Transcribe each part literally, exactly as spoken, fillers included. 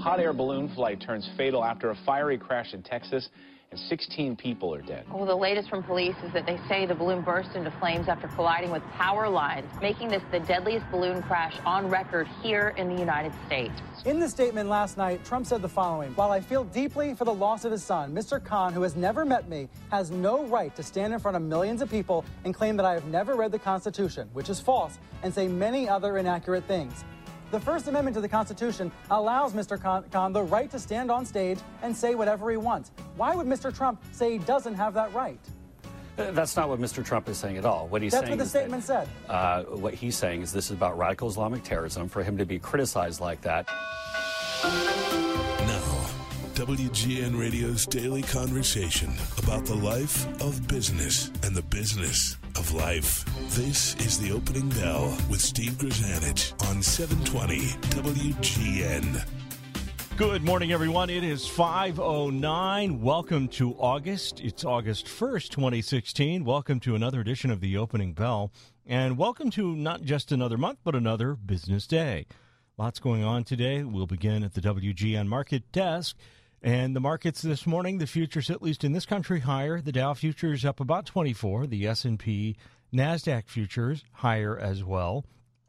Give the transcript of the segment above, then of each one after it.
hot air balloon flight turns fatal after a fiery crash in Texas, and sixteen people are dead. Well, the latest from police is that they say the balloon burst into flames after colliding with power lines, making this the deadliest balloon crash on record here in the United States. In the statement last night, Trump said the following: "While I feel deeply for the loss of his son, Mister Khan, who has never met me, has no right to stand in front of millions of people and claim that I have never read the Constitution, which is false, and say many other inaccurate things." The First Amendment to the Constitution allows Mister Khan, Khan the right to stand on stage and say whatever he wants. Why would Mister Trump say he doesn't have that right? Uh, That's not what Mister Trump is saying at all. What he's That's saying what the is statement that, said. Uh, what he's saying is this is about radical Islamic terrorism. For him to be criticized like that. Now, W G N Radio's daily conversation about the life of business and the business of life. This is The Opening Bell with Steve Grzanich on seven twenty W G N. Good morning, everyone. It is five oh nine. Welcome to August. It's August first, twenty sixteen. Welcome to another edition of The Opening Bell. And welcome to not just another month, but another business day. Lots going on today. We'll begin at the W G N market desk. And the markets this morning, the futures, at least in this country, higher. The Dow futures up about twenty-four. The S and P NASDAQ futures higher as well.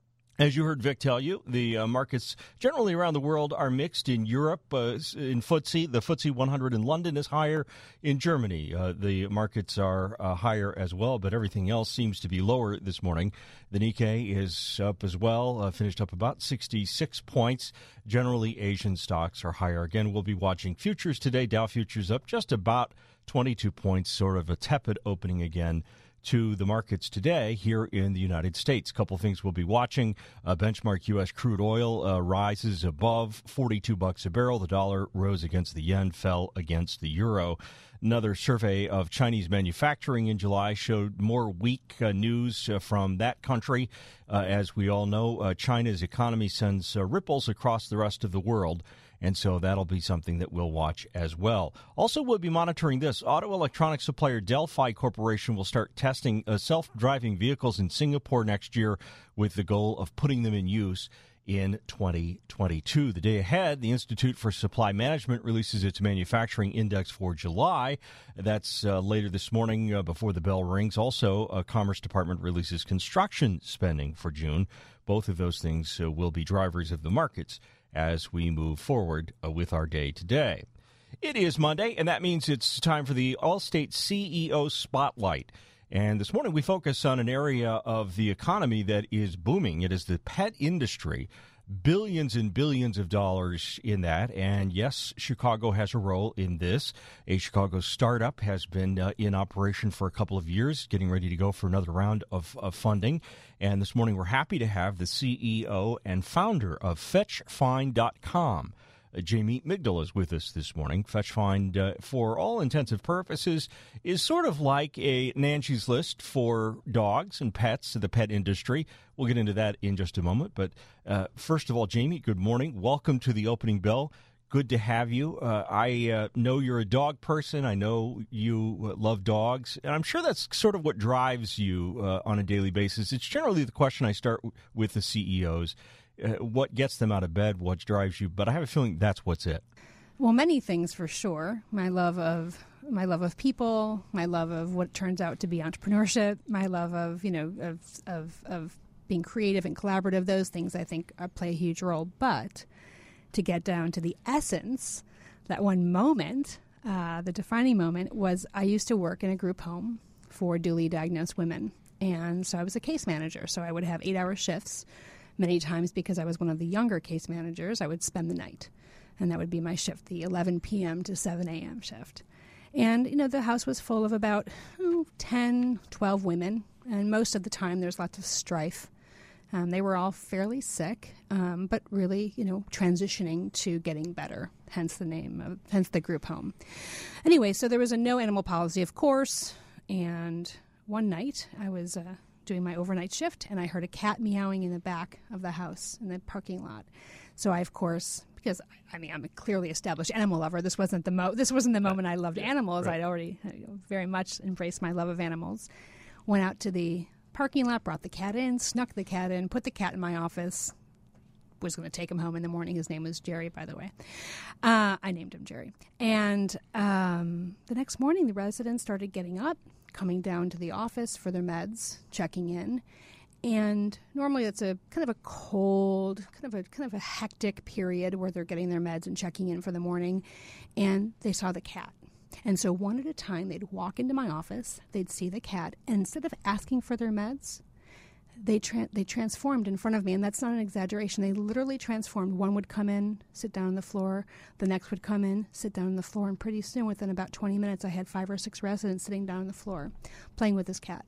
As you heard Vic tell you, the uh, markets generally around the world are mixed. In Europe, uh, in F T S E, the F T S E one hundred in London is higher. In Germany, uh, the markets are uh, higher as well, but everything else seems to be lower this morning. The Nikkei is up as well, uh, finished up about sixty-six points. Generally, Asian stocks are higher. Again, we'll be watching futures today. Dow futures up just about twenty-two points, sort of a tepid opening again to the markets today here in the United States. A couple of things we'll be watching. Uh, benchmark U S crude oil uh, rises above forty-two bucks a barrel. The dollar rose against the yen, fell against the euro. Another survey of Chinese manufacturing in July showed more weak uh, news uh, from that country. Uh, as we all know, uh, China's economy sends uh, ripples across the rest of the world. And so that'll be something that we'll watch as well. Also, we'll be monitoring this. Auto electronics supplier Delphi Corporation will start testing uh, self-driving vehicles in Singapore next year with the goal of putting them in use in twenty twenty-two. The day ahead, the Institute for Supply Management releases its manufacturing index for July. That's uh, later this morning uh, before the bell rings. Also, uh, Commerce Department releases construction spending for June. Both of those things uh, will be drivers of the markets as we move forward uh, with our day today. It is Monday, and that means it's time for the Allstate C E O Spotlight. And this morning we focus on an area of the economy that is booming. It is the pet industry. Billions and billions of dollars in that. And yes, Chicago has a role in this. A Chicago startup has been uh, in operation for a couple of years, getting ready to go for another round of, of funding. And this morning we're happy to have the C E O and founder of Fetch Find dot com. Uh, Jamie Migdal is with us this morning. Fetch Find, uh, for all intensive purposes, is sort of like a Angie's List for dogs and pets, the pet industry. We'll get into that in just a moment. But uh, first of all, Jamie, good morning. Welcome to the Opening Bell. Good to have you. Uh, I uh, know you're a dog person. I know you love dogs. And I'm sure that's sort of what drives you uh, on a daily basis. It's generally the question I start w- with the C E Os. Uh, what gets them out of bed, what drives you, but I have a feeling that's what's it. Well, many things for sure. My love of my love of people, my love of what turns out to be entrepreneurship, my love of, you know, of of, of being creative and collaborative. Those things I think are, play a huge role. But to get down to the essence, that one moment, uh, the defining moment was I used to work in a group home for dually diagnosed women. And so I was a case manager. So I would have eight-hour shifts. Many times, because I was one of the younger case managers, I would spend the night. And that would be my shift, the eleven p.m. to seven a.m. shift. And, you know, the house was full of about oh, ten, twelve women. And most of the time, there's lots of strife. Um, they were all fairly sick, um, but really, you know, transitioning to getting better, hence the name, of, hence the group home. Anyway, so there was a no animal policy, of course. And one night, I was Uh, doing my overnight shift, and I heard a cat meowing in the back of the house in the parking lot. So I, of course, because I mean, I'm a clearly established animal lover. This wasn't the mo- This wasn't the moment I loved animals. Right. I'd already very much embraced my love of animals. Went out to the parking lot, brought the cat in, snuck the cat in, put the cat in my office. was going to take him home in the morning. His name was Jerry, by the way. Uh, I named him Jerry. And um, the next morning, the residents started getting up, coming down to the office for their meds, checking in. And normally it's a kind of a cold, kind of a kind of a hectic period where they're getting their meds and checking in for the morning. And they saw the cat. And so one at a time, they'd walk into my office, they'd see the cat, and instead of asking for their meds, they tra- they transformed in front of me, and that's not an exaggeration. They literally transformed. One would come in, sit down on the floor. The next would come in, sit down on the floor, and pretty soon, within about twenty minutes, I had five or six residents sitting down on the floor playing with this cat.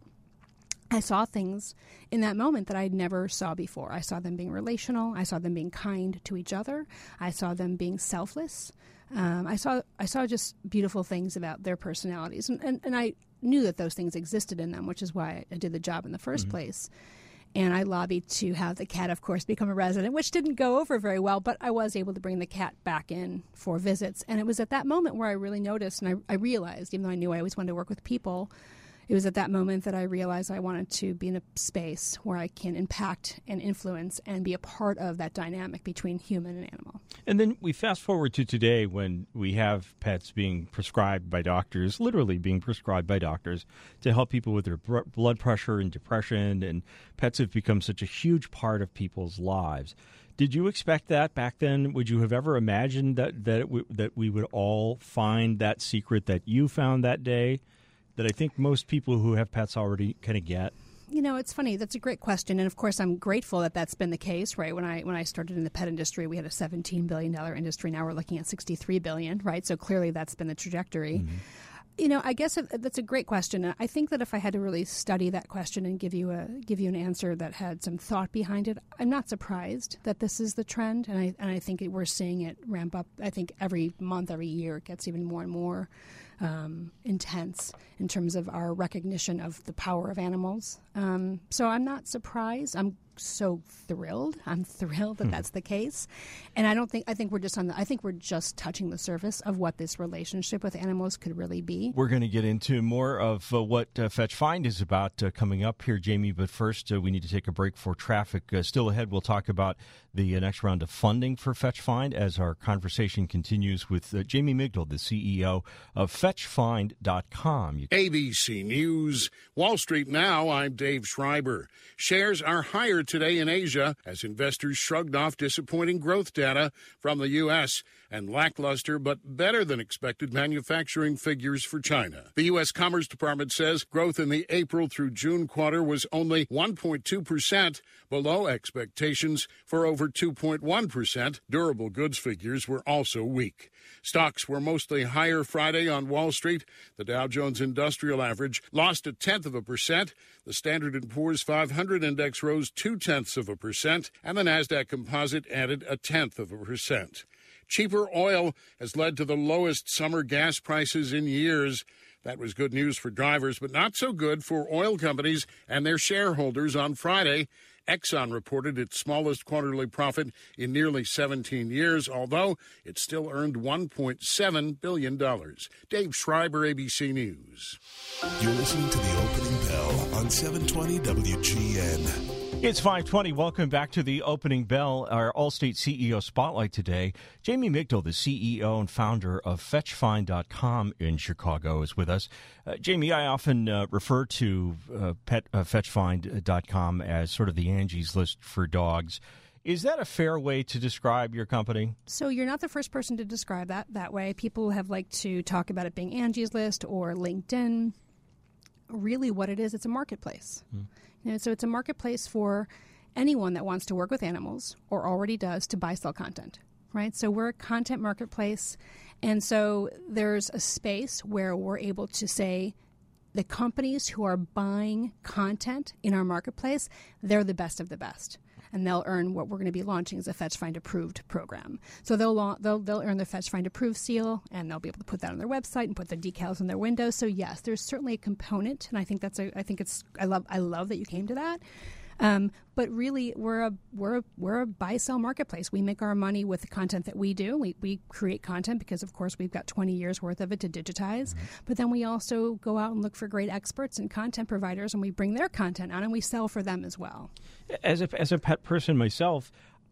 I saw things in that moment that I never saw before. I saw them being relational. I saw them being kind to each other. I saw them being selfless. Um, I saw I saw just beautiful things about their personalities, and, and, and I knew that those things existed in them, which is why I did the job in the first mm-hmm. place. And I lobbied to have the cat, of course, become a resident, which didn't go over very well, but I was able to bring the cat back in for visits. And it was at that moment where I really noticed, and I, I realized, even though I knew I always wanted to work with people, it was at that moment that I realized I wanted to be in a space where I can impact and influence and be a part of that dynamic between human and animal. And then we fast forward to today when we have pets being prescribed by doctors, literally being prescribed by doctors, to help people with their br- blood pressure and depression, and pets have become such a huge part of people's lives. Did you expect that back then? Would you have ever imagined that, that, it w- that we would all find that secret that you found that day? That I think most people who have pets already kind of get? You know, it's funny. That's a great question. And, of course, I'm grateful that that's been the case, right? When I when I started in the pet industry, we had a seventeen billion dollars industry. Now we're looking at sixty-three billion dollars, right? So clearly that's been the trajectory. Mm-hmm. You know, I guess that's a great question. I think that if I had to really study that question and give you a give you an answer that had some thought behind it, I'm not surprised that this is the trend. And I, and I think it, we're seeing it ramp up. I think every month, every year, it gets even more and more Um, intense in terms of our recognition of the power of animals. Um, so I'm not surprised. I'm so thrilled. I'm thrilled that hmm. that's the case. And I don't think, I think we're just on the, I think we're just touching the surface of what this relationship with animals could really be. We're going to get into more of uh, what uh, Fetch Find is about uh, coming up here, Jamie. But first, uh, we need to take a break for traffic. Uh, still ahead, we'll talk about the uh, next round of funding for Fetch Find as our conversation continues with uh, Jamie Migdal, the C E O of fetch find dot com. You- A B C News, Wall Street Now, I'm Dave Schreiber. Shares are higher today in Asia as investors shrugged off disappointing growth data from the U S and lackluster but better than expected manufacturing figures for China. The U S Commerce Department says growth in the April through June quarter was only one point two percent, below expectations for over two point one percent. Durable goods figures were also weak. Stocks were mostly higher Friday on Wall Street. The Dow Jones Industrial Average lost a tenth of a percent. The Standard and Poor's five hundred index rose two-tenths of a percent, and the Nasdaq Composite added a tenth of a percent. Cheaper oil has led to the lowest summer gas prices in years. That was good news for drivers, but not so good for oil companies and their shareholders on Friday. Exxon reported its smallest quarterly profit in nearly seventeen years, although it still earned one point seven billion dollars. Dave Schreiber, A B C News. You're listening to the opening bell on seven twenty W G N. It's five twenty. Welcome back to the opening bell. Our Allstate C E O Spotlight today. Jamie Migdal, the C E O and founder of fetch find dot com in Chicago, is with us. Uh, Jamie, I often uh, refer to uh, pet, uh, fetch find dot com as sort of the Angie's List for dogs. Is that a fair way to describe your company? So you're not the first person to describe that that way. People have liked to talk about it being Angie's List or LinkedIn. Really what it is, it's a marketplace. Hmm. You know, so it's a marketplace for anyone that wants to work with animals or already does to buy, sell content, right? So we're a content marketplace. And so there's a space where we're able to say the companies who are buying content in our marketplace, they're the best of the best. And they'll earn what we're going to be launching as a Fetch Find Approved program. So they'll they'll they'll earn their Fetch Find Approved seal, and they'll be able to put that on their website and put the decals on their windows. So yes, there's certainly a component, and I think that's a I think it's I love I love that you came to that. Um, but really, we're a we're a, we're a buy sell marketplace. We make our money with the content that we do. We we create content because, of course, we've got twenty years worth of it to digitize. Mm-hmm. But then we also go out and look for great experts and content providers, and we bring their content on and we sell for them as well. As a as a pet person myself,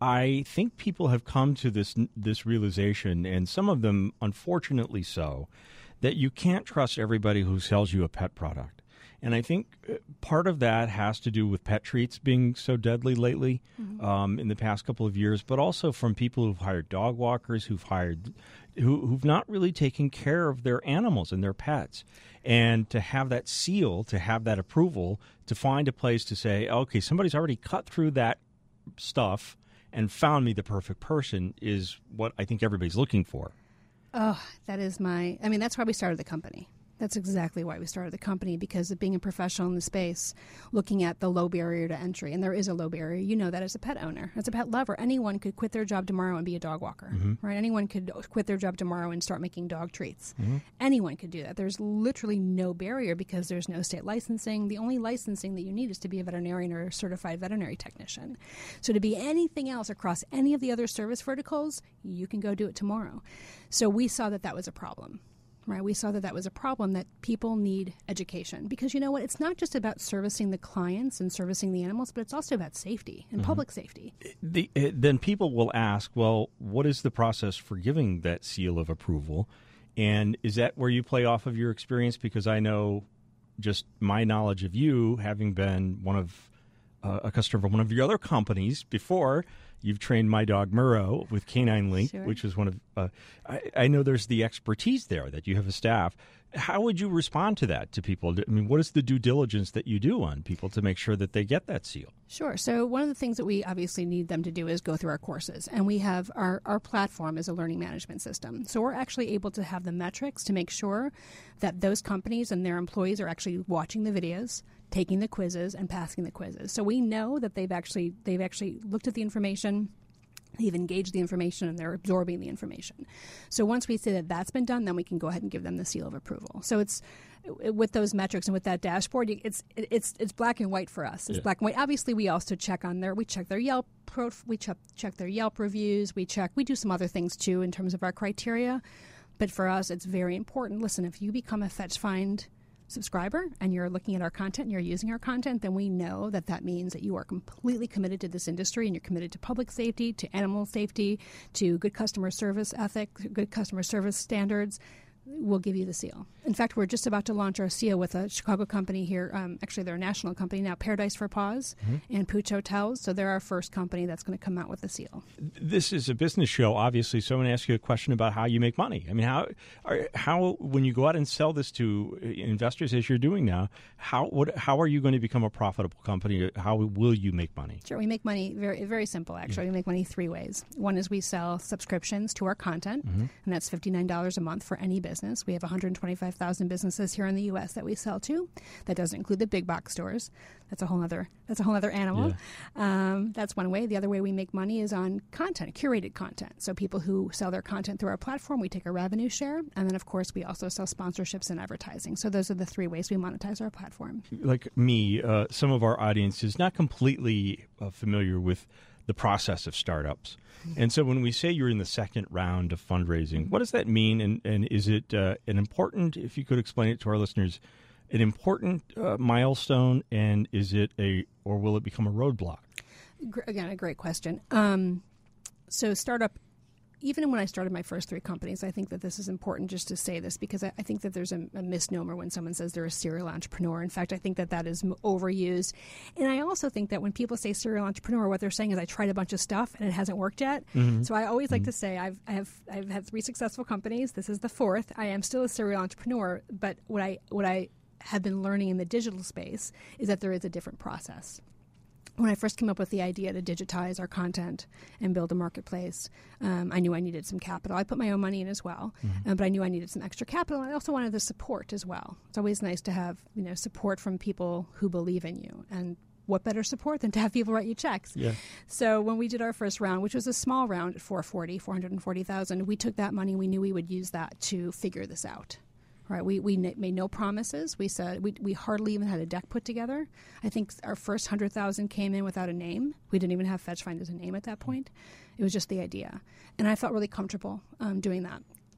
I think people have come to this this realization, and some of them, unfortunately so, that you can't trust everybody who sells you a pet product. And I think part of that has to do with pet treats being so deadly lately mm-hmm. um, in the past couple of years, but also from people who've hired dog walkers, who've hired, who, who've not really taken care of their animals and their pets. And to have that seal, to have that approval, to find a place to say, okay, somebody's already cut through that stuff and found me the perfect person is what I think everybody's looking for. Oh, that is my, I mean, that's why we started the company. That's exactly why we started the company, because of being a professional in the space, looking at the low barrier to entry. And there is a low barrier. You know that as a pet owner, as a pet lover, anyone could quit their job tomorrow and be a dog walker, mm-hmm. right? Anyone could quit their job tomorrow and start making dog treats. Mm-hmm. Anyone could do that. There's literally no barrier because there's no state licensing. The only licensing that you need is to be a veterinarian or a certified veterinary technician. So to be anything else across any of the other service verticals, you can go do it tomorrow. So we saw that that was a problem. Right, we saw that that was a problem, that people need education. Because you know what? It's not just about servicing the clients and servicing the animals, but it's also about safety and mm-hmm. public safety. The, uh, then people will ask, well, what is the process for giving that seal of approval? And is that where you play off of your experience? Because I know just my knowledge of you, having been one of uh, a customer of one of your other companies before. You've trained my dog Murrow with Canine Link, sure. which is one of, uh, I, I know there's the expertise there that you have a staff. How would you respond to that, to people? I mean, what is the due diligence that you do on people to make sure that they get that seal? Sure. So one of the things that we obviously need them to do is go through our courses. And we have our, our platform is a learning management system. So we're actually able to have the metrics to make sure that those companies and their employees are actually watching the videos, taking the quizzes, and passing the quizzes. So we know that they've actually they've actually looked at the information, they've engaged the information, and they're absorbing the information. So once we say that that's been done, then we can go ahead and give them the seal of approval. So it's with those metrics and with that dashboard, it's it's it's black and white for us. It's yeah. black and white. Obviously, we also check on their we check their Yelp prof, we check check their Yelp reviews. We check we do some other things too in terms of our criteria. But for us, it's very important. Listen, if you become a Fetch Find subscriber and you're looking at our content and you're using our content, then we know that that means that you are completely committed to this industry and you're committed to public safety, to animal safety, to good customer service ethics, good customer service standards. We'll give you the seal. In fact, we're just about to launch our seal with a Chicago company here. Um, actually, they're a national company now, Paradise for Paws mm-hmm. and Pooch Hotels. So they're our first company that's going to come out with a seal. This is a business show, obviously. So I'm going to ask you a question about how you make money. I mean, how, are, how when you go out and sell this to investors as you're doing now, how what, how are you going to become a profitable company? How will you make money? Sure, we make money very very simple, actually. Yeah. We make money three ways. One is we sell subscriptions to our content, mm-hmm. and that's fifty-nine dollars a month for any business. Business. We have one hundred twenty-five thousand businesses here in the U S that we sell to. That doesn't include the big box stores. That's a whole other that's a whole other animal. Yeah. Um, that's one way. The other way we make money is on content, curated content. So people who sell their content through our platform, we take a revenue share. And then, of course, we also sell sponsorships and advertising. So those are the three ways we monetize our platform. Like me, uh, some of our audience is not completely uh, familiar with the process of startups. And so when we say you're in the second round of fundraising, what does that mean? And, and is it uh, an important, if you could explain it to our listeners, an important uh, milestone, and is it a, or will it become a roadblock? Again, a great question. Um, so startup, even when I started my first three companies, I think that this is important just to say this, because I, I think that there's a, a misnomer when someone says they're a serial entrepreneur. In fact, I think that that is overused. And I also think that when people say serial entrepreneur, what they're saying is I tried a bunch of stuff and it hasn't worked yet. Mm-hmm. So I always mm-hmm. like to say I've, I have, I've had three successful companies. This is the fourth. I am still a serial entrepreneur, but what I, what I have been learning in the digital space is that there is a different process. When I first came up with the idea to digitize our content and build a marketplace, um, I knew I needed some capital. I put my own money in as well, mm-hmm. uh, but I knew I needed some extra capital. I also wanted the support as well. It's always nice to have, you know, support from people who believe in you. And what better support than to have people write you checks? Yeah. So when we did our first round, which was a small round at four hundred forty thousand, we took that money. We knew we would use that to figure this out. Right, we we made no promises. We said we we hardly even had a deck put together. I think our first hundred thousand came in without a name. We didn't even have Fetch Find as a name at that point. It was just the idea, and I felt really comfortable um, doing that.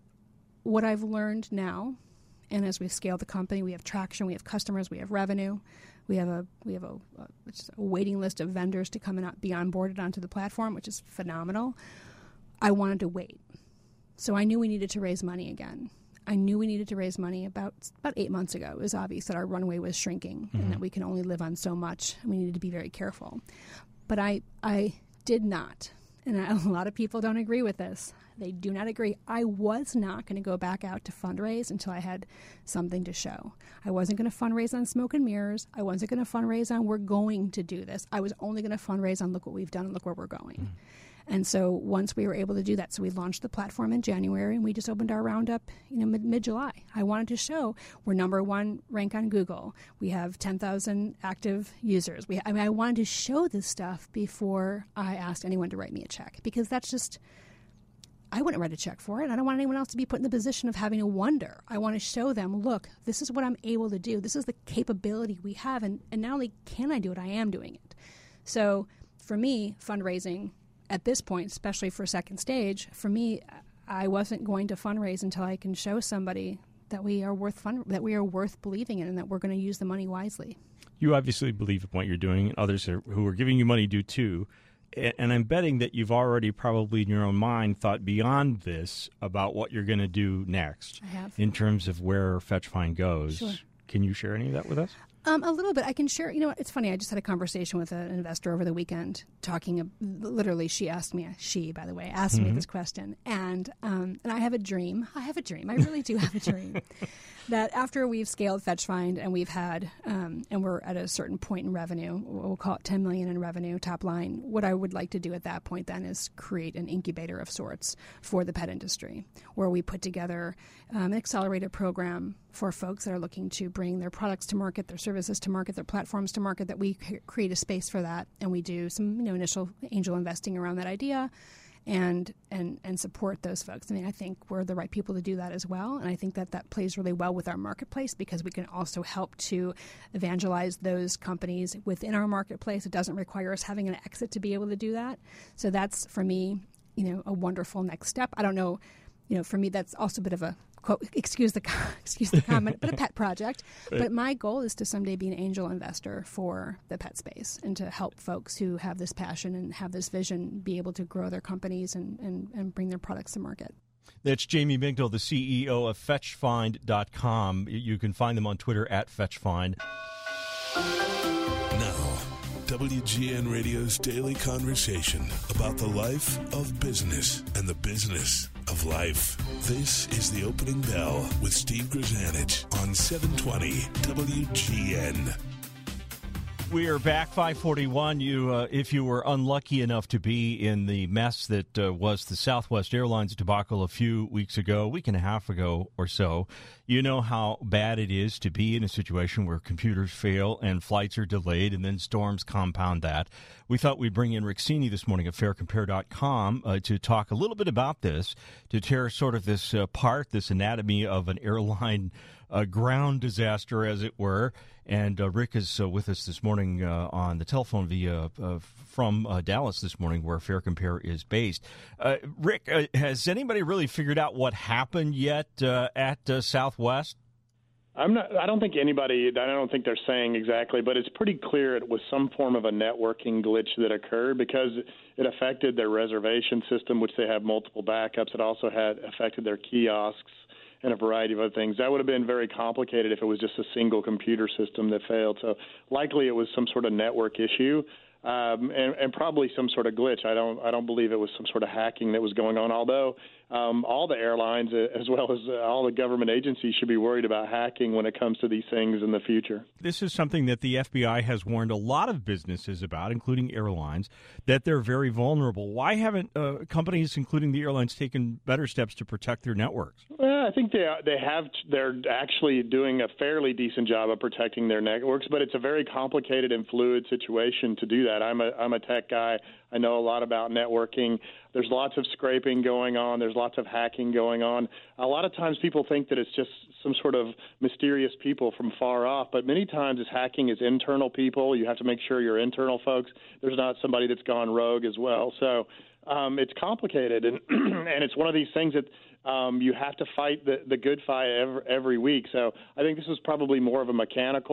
What I've learned now, and as we scale the company, we have traction, we have customers, we have revenue. We have a we have a, a, just a waiting list of vendors to come and be onboarded onto the platform, which is phenomenal. I wanted to wait. So I knew we needed to raise money again. I knew we needed to raise money about about eight months ago. It was obvious that our runway was shrinking mm-hmm. and that we can only live on so much, and we needed to be very careful. But I I did not, and I, a lot of people don't agree with this. They do not agree. I was not going to go back out to fundraise until I had something to show. I wasn't going to fundraise on smoke and mirrors. I wasn't going to fundraise on we're going to do this. I was only going to fundraise on look what we've done and look where we're going. Mm. And so once we were able to do that, so we launched the platform in January, and we just opened our roundup, you know, mid- mid-July. I wanted to show we're number one rank on Google. We have ten thousand active users. We, I mean, I wanted to show this stuff before I asked anyone to write me a check, because that's just, I wouldn't write a check for it. I don't want anyone else to be put in the position of having to wonder. I want to show them, look, this is what I'm able to do. This is the capability we have, and, and not only can I do it, I am doing it. So for me, fundraising at this point, especially for second stage, for me, I wasn't going to fundraise until I can show somebody that we are worth fund- that we are worth believing in, and that we're going to use the money wisely. You obviously believe in what you're doing, and others are, who are giving you money do too. And I'm betting that you've already probably in your own mind thought beyond this about what you're going to do next. I have. In terms of where FetchFind goes. Sure. Can you share any of that with us? Um, a little bit. I can share. You know, it's funny. I just had a conversation with an investor over the weekend talking, uh, literally, she asked me, she, by the way, asked mm-hmm. me this question. And and and I have a dream. I have a dream. I really do have a dream that after we've scaled FetchFind and we've had, um, and we're at a certain point in revenue, we'll call it ten million in revenue, top line, what I would like to do at that point then is create an incubator of sorts for the pet industry, where we put together um, an accelerated program for folks that are looking to bring their products to market, their services to market, their platforms to market, that we create a space for that, and we do some, you know, initial angel investing around that idea, and and and support those folks. I mean, I think we're the right people to do that as well, and I think that that plays really well with our marketplace, because we can also help to evangelize those companies within our marketplace. It doesn't require us having an exit to be able to do that. So that's, for me, you know, a wonderful next step. I don't know, you know, for me, that's also a bit of a, quote, excuse the excuse the comment, but a pet project. Right. But my goal is to someday be an angel investor for the pet space, and to help folks who have this passion and have this vision be able to grow their companies and, and, and bring their products to market. That's Jamie Migdal, the C E O of Fetch Find dot com. You can find them on Twitter at FetchFind. Now, W G N Radio's daily conversation about the life of business and the business of life. This is The Opening Bell with Steve Grzanich on seven twenty W G N. We are back, five forty-one. You, uh, if you were unlucky enough to be in the mess that uh, was the Southwest Airlines debacle a few weeks ago, a week and a half ago or so, you know how bad it is to be in a situation where computers fail and flights are delayed, and then storms compound that. We thought we'd bring in Rick Cini this morning at fair compare dot com uh, to talk a little bit about this, to tear sort of this uh, apart, this anatomy of an airline uh, ground disaster, as it were. And uh, Rick is uh, with us this morning uh, on the telephone via uh, from uh, Dallas this morning, where Fair Compare is based. Uh, Rick, uh, has anybody really figured out what happened yet uh, at uh, Southwest? I'm not. I don't think anybody. I don't think they're saying exactly, but it's pretty clear it was some form of a networking glitch that occurred, because it affected their reservation system, which they have multiple backups. It also had affected their kiosks and a variety of other things. That would have been very complicated if it was just a single computer system that failed. So likely it was some sort of network issue, um, and, and probably some sort of glitch. I don't I don't believe it was some sort of hacking that was going on, although um, all the airlines, as well as all the government agencies, should be worried about hacking when it comes to these things in the future. This is something that the F B I has warned a lot of businesses about, including airlines, that they're very vulnerable. Why haven't uh, companies, including the airlines, taken better steps to protect their networks? Well, I think they they have. They're actually doing a fairly decent job of protecting their networks, but it's a very complicated and fluid situation to do that. I'm a I'm a tech guy. I know a lot about networking. There's lots of scraping going on. There's lots of hacking going on. A lot of times people think that it's just some sort of mysterious people from far off, but many times it's hacking is internal people. You have to make sure your internal folks, there's not somebody that's gone rogue as well. So um, it's complicated, and and it's one of these things that um, you have to fight the, the good fight every, every week. So I think this is probably more of a mechanical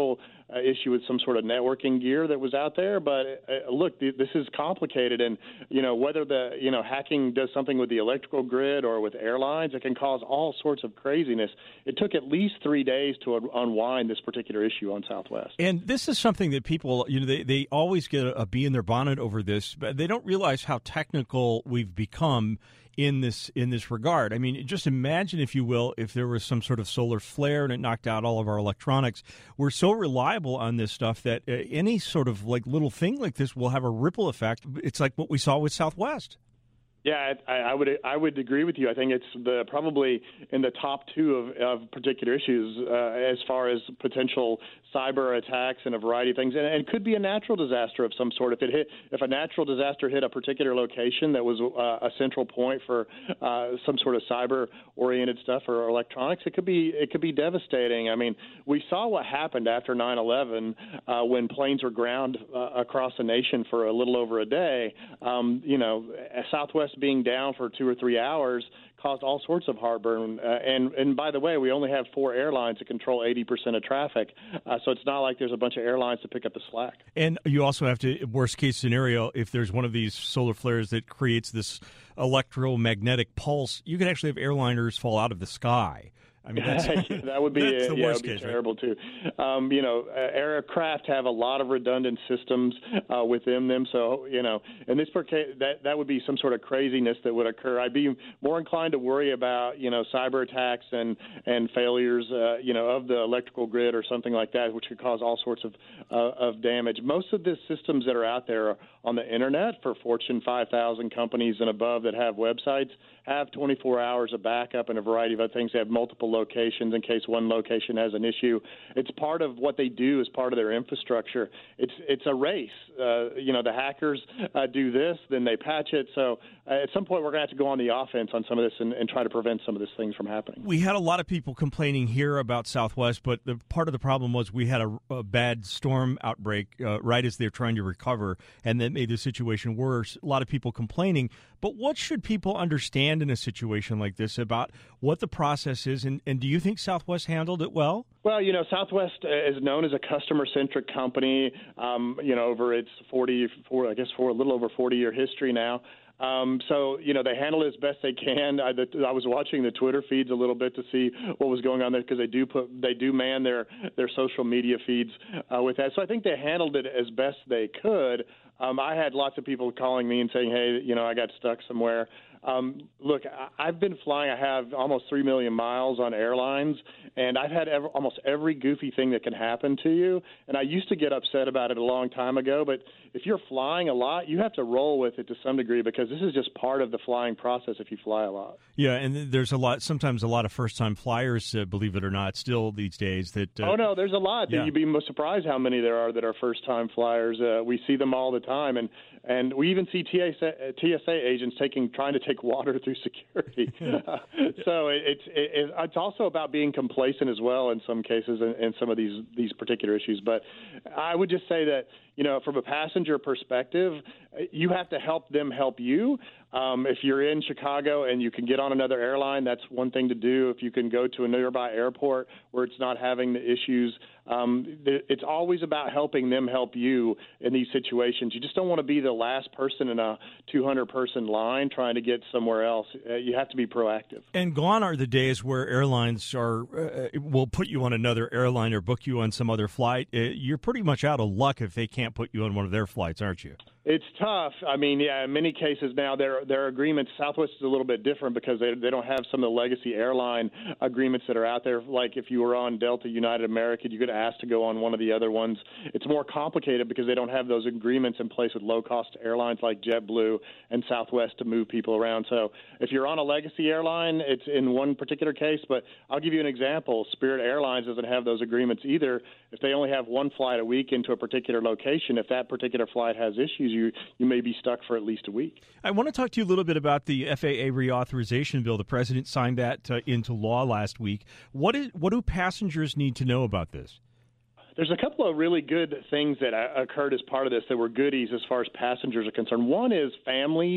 uh, issue with some sort of networking gear that was out there. But uh, look, th- this is complicated, and you know whether the you know hacking does something with the electrical grid or with airlines, it can cause all sorts of craziness. It took at least three days to un- unwind this particular issue on Southwest. And this is something that people, you know, they, they always get a, a bee in their bonnet over this, but they don't realize how technical we've become in this in this regard. I mean, just imagine, if you will, if there was some sort of solar flare and it knocked out all of our electronics. We're so reliable on this stuff that uh, any sort of like little thing like this will have a ripple effect. It's like what we saw with Southwest. Yeah, I, I would I would agree with you. I think it's the probably in the top two of, of particular issues uh, as far as potential cyber attacks and a variety of things, and, and it could be a natural disaster of some sort. If it hit, if a natural disaster hit a particular location that was uh, a central point for uh, some sort of cyber-oriented stuff or electronics, it could be it could be devastating. I mean, we saw what happened after nine eleven uh, when planes were ground uh, across the nation for a little over a day. Um, you know, Southwest being down for two or three hours caused all sorts of heartburn. Uh, and, and by the way, we only have four airlines that control eighty percent of traffic. Uh, so it's not like there's a bunch of airlines to pick up the slack. And you also have to, worst case scenario, if there's one of these solar flares that creates this electromagnetic pulse, you could actually have airliners fall out of the sky. I mean, that's, that would be, that's the yeah, worst would be case, terrible, right? too. Um, you know, uh, aircraft have a lot of redundant systems uh, within them. So, you know, in this case, that, that would be some sort of craziness that would occur. I'd be more inclined to worry about, you know, cyber attacks and, and failures, uh, you know, of the electrical grid or something like that, which could cause all sorts of, uh, of damage. Most of the systems that are out there on the Internet for Fortune five thousand companies and above that have websites have twenty-four hours of backup and a variety of other things. They have multiple locations in case one location has an issue. It's part of what they do as part of their infrastructure. It's it's a race. Uh, you know, the hackers uh, do this, then they patch it. So uh, at some point we're going to have to go on the offense on some of this and, and try to prevent some of these things from happening. We had a lot of people complaining here about Southwest, but the part of the problem was we had a, a bad storm outbreak uh, right as they're trying to recover, and that made the situation worse. A lot of people complaining. But what should people understand in a situation like this about what the process is, and, and do you think Southwest handled it well? Well, you know, Southwest is known as a customer-centric company, um, you know, over its forty, for, I guess, for a little over forty-year history now. Um, so, you know, they handle it as best they can. I, the, I was watching the Twitter feeds a little bit to see what was going on there because they do put they do man their their social media feeds uh, with that. So I think they handled it as best they could. Um, I had lots of people calling me and saying, hey, you know, I got stuck somewhere. Um, look, I've been flying. I have almost three million miles on airlines, and I've had ever, almost every goofy thing that can happen to you. And I used to get upset about it a long time ago, but if you're flying a lot, you have to roll with it to some degree because this is just part of the flying process if you fly a lot. Yeah, and there's a lot, sometimes a lot of first-time flyers, uh, believe it or not, still these days. That uh, Oh, no, there's a lot. Yeah. You'd be most surprised how many there are that are first-time flyers. Uh, we see them all the time, and And we even see T S A, T S A agents taking trying to take water through security. uh, so it, it's it, it's also about being complacent as well in some cases in, in some of these these particular issues. But I would just say that, you know, from a passenger perspective, you have to help them help you. Um, if you're in Chicago and you can get on another airline, that's one thing to do. If you can go to a nearby airport where it's not having the issues, um, it's always about helping them help you in these situations. You just don't want to be the last person in a two hundred person line trying to get somewhere else. Uh, you have to be proactive. And gone are the days where airlines are uh, will put you on another airline or book you on some other flight. Uh, you're pretty much out of luck if they can't put you on one of their flights, aren't you? It's tough. I mean, yeah, in many cases now their their agreements, Southwest is a little bit different because they they don't have some of the legacy airline agreements that are out there. Like if you were on Delta, United, American, you could ask to go on one of the other ones. It's more complicated because they don't have those agreements in place with low-cost airlines like JetBlue and Southwest to move people around. So if you're on a legacy airline, it's in one particular case. But I'll give you an example. Spirit Airlines doesn't have those agreements either. If they only have one flight a week into a particular location, if that particular flight has issues, you you may be stuck for at least a week. I want to talk to you a little bit about the F A A reauthorization bill. The president signed that uh, into law last week. What is what do passengers need to know about this? There's a couple of really good things that occurred as part of this that were goodies as far as passengers are concerned. One is families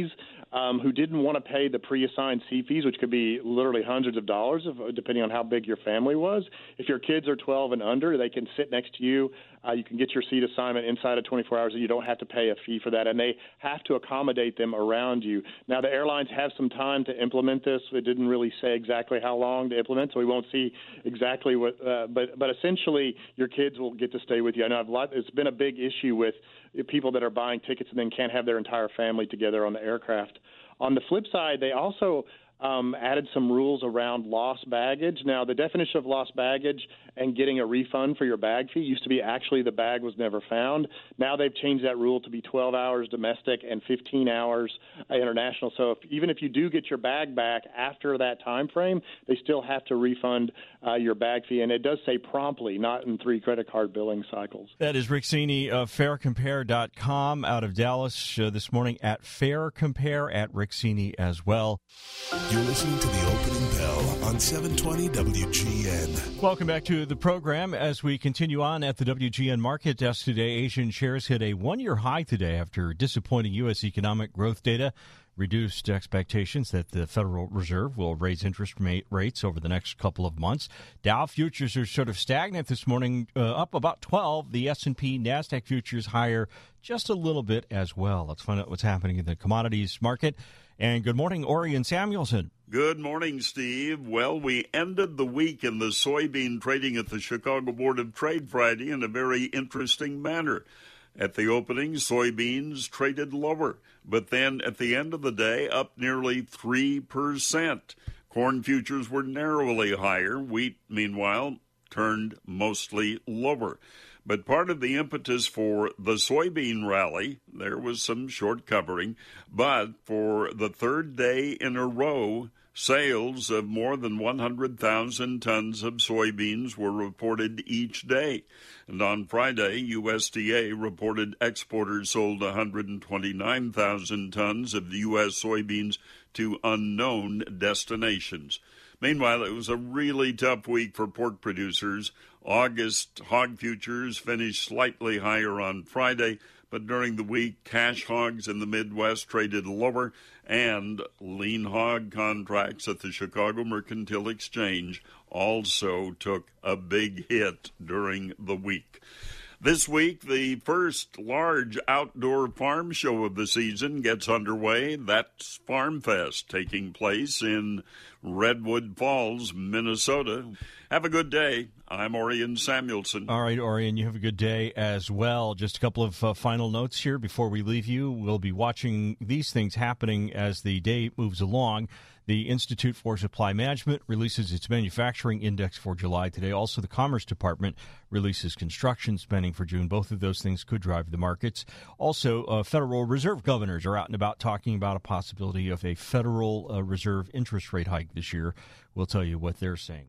um, who didn't want to pay the pre-assigned seat fees, which could be literally hundreds of dollars, of, depending on how big your family was. If your kids are twelve and under, they can sit next to you. Uh, you can get your seat assignment inside of twenty-four hours, and you don't have to pay a fee for that. And they have to accommodate them around you. Now, the airlines have some time to implement this. It didn't really say exactly how long to implement, so we won't see exactly what. Uh, but but essentially, your kids will get to stay with you. I know I've lot, it's been a big issue with people that are buying tickets and then can't have their entire family together on the aircraft. On the flip side, they also Um, added some rules around lost baggage. Now, the definition of lost baggage and getting a refund for your bag fee used to be actually the bag was never found. Now they've changed that rule to be twelve hours domestic and fifteen hours international. So if, even if you do get your bag back after that time frame, they still have to refund uh, your bag fee. And it does say promptly, not in three credit card billing cycles. That is Rick Cini of fair compare dot com out of Dallas uh, this morning at FairCompare, at Rick Cini as well. You're listening to the opening bell on seven twenty W G N. Welcome back to the program. As we continue on at the W G N market desk today, Asian shares hit a one-year high today after disappointing U S economic growth data reduced expectations that the Federal Reserve will raise interest rates over the next couple of months. Dow futures are sort of stagnant this morning, uh, up about twelve. The S and P NASDAQ futures higher just a little bit as well. Let's find out what's happening in the commodities market. And good morning, Orion Samuelson. Good morning, Steve. Well, we ended the week in the soybean trading at the Chicago Board of Trade Friday in a very interesting manner. At the opening, soybeans traded lower, but then at the end of the day, up nearly three percent. Corn futures were narrowly higher. Wheat, meanwhile, turned mostly lower. But part of the impetus for the soybean rally, there was some short covering, but for the third day in a row, sales of more than one hundred thousand tons of soybeans were reported each day. And on Friday, U S D A reported exporters sold one hundred twenty-nine thousand tons of U S soybeans to unknown destinations. Meanwhile, it was a really tough week for pork producers. August hog futures finished slightly higher on Friday, but during the week, cash hogs in the Midwest traded lower, and lean hog contracts at the Chicago Mercantile Exchange also took a big hit during the week. This week, the first large outdoor farm show of the season gets underway. That's Farm Fest, taking place in Redwood Falls, Minnesota. Have a good day. I'm Orion Samuelson. All right, Orion, you have a good day as well. Just a couple of uh, final notes here before we leave you. We'll be watching these things happening as the day moves along. The Institute for Supply Management releases its manufacturing index for July today. Also, the Commerce Department releases construction spending for June. Both of those things could drive the markets. Also, uh, Federal Reserve governors are out and about talking about a possibility of a Federal uh, Reserve interest rate hike this year. We'll tell you what they're saying.